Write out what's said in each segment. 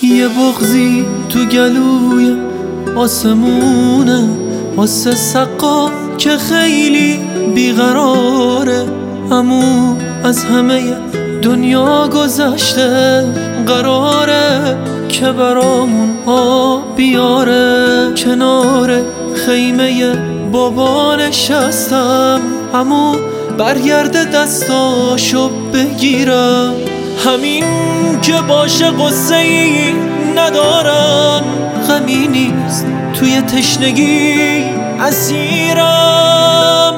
یه بغضی تو گلوی آسمونه واسه سقا که خیلی بیقراره. عمو از همه دنیا گذشته، قراره که برامون آب بیاره. کنار خیمه بابا نشستم، عمو برگرده دستاشو بگیرم. همین که باشه قصه ای ندارم، غمی نیست توی تشنگی اسیرم.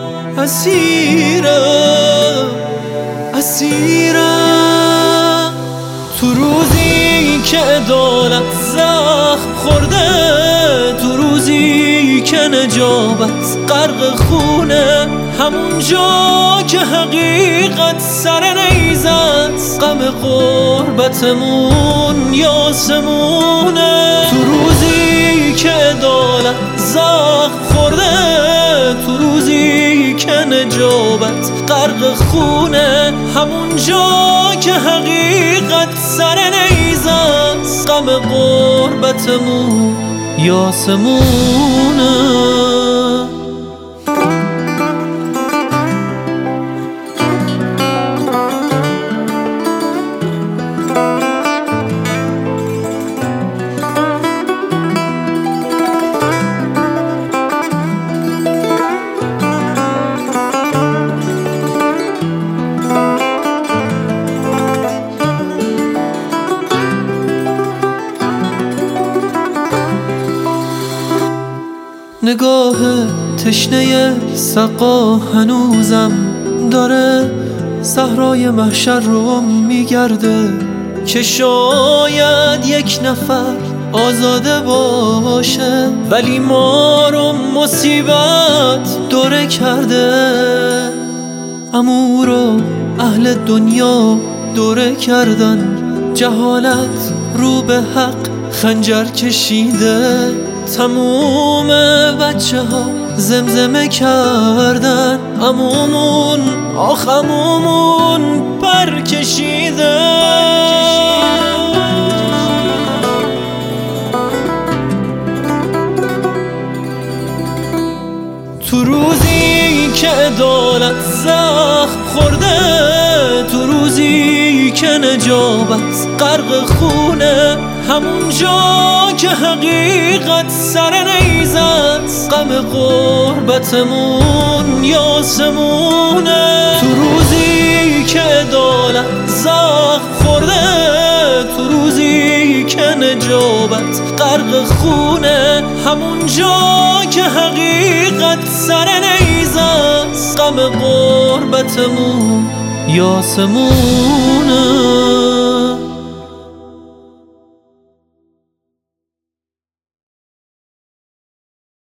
اسیرم تو روزی که عدالت زخم خورده، تو روزی که نجابت غرق خونه، همون جا که حقیقت سر نیزت، غم غربتمون یاسمونه. تو روزی که عدالت زخم خورده، تو روزی که نجابت غرق خونه، همون جا که حقیقت سر نیزت، غم غربتمون یاسمونه. نگاه تشنه سقا هنوزم داره صحرای محشر رو میگرده، که شاید یک نفر آزاده باشه، ولی ما رو مصیبت دوره کرده. عمو رو اهل دنیا دوره کردن، جهالت رو به حق خنجر کشیده. تموم بچه ها زمزمه کردن، عمومون آخ عمومون پر کشیده. تو روزی که عدالت زخم خورده، تو روزی که نجابت غرق خونه، همون جا که حقیقت سر نیزت، غم غربتمون یاسمونه. تو روزی که عدالت زخم خورده، تو روزی که نجابت غرق خونه، همون جا که حقیقت سر نیزت، غم غربتمون یاسمونه.